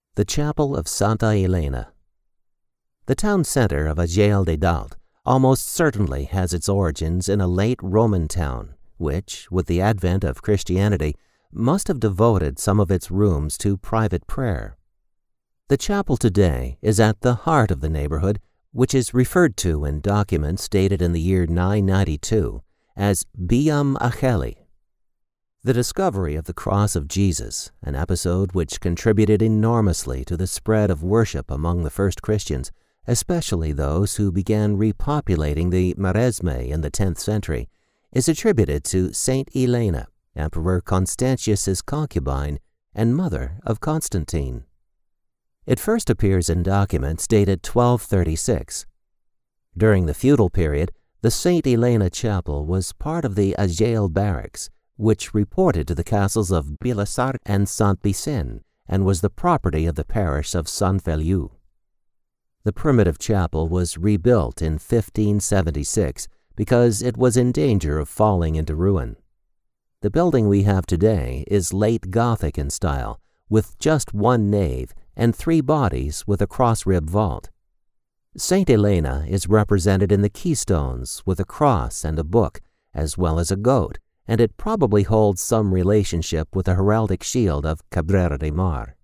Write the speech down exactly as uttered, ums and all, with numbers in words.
The Chapel of Santa Elena. The town center of Agéal des Dalles almost certainly has its origins in a late Roman town, which, with the advent of Christianity, must have devoted some of its rooms to private prayer. The chapel today is at the heart of the neighborhood, which is referred to in documents dated in the year nine ninety-two as Biam Acheli. The discovery of the cross of Jesus, an episode which contributed enormously to the spread of worship among the first Christians, especially those who began repopulating the Maresme in the tenth century, is attributed to Saint Elena, Emperor Constantius's concubine and mother of Constantine. It first appears in documents dated twelve thirty-six. During the feudal period, the Saint Elena Chapel was part of the Agéal barracks, which reported to the castles of Bilassart and Saint-Vicenne, and was the property of the parish of Saint-Feliu. The primitive chapel was rebuilt in fifteen seventy-six because it was in danger of falling into ruin. The building we have today is late Gothic in style, with just one nave and three bodies with a cross-rib vault. Saint Elena is represented in the keystones with a cross and a book, as well as a goat, and it probably holds some relationship with the heraldic shield of Cabrera de Mar.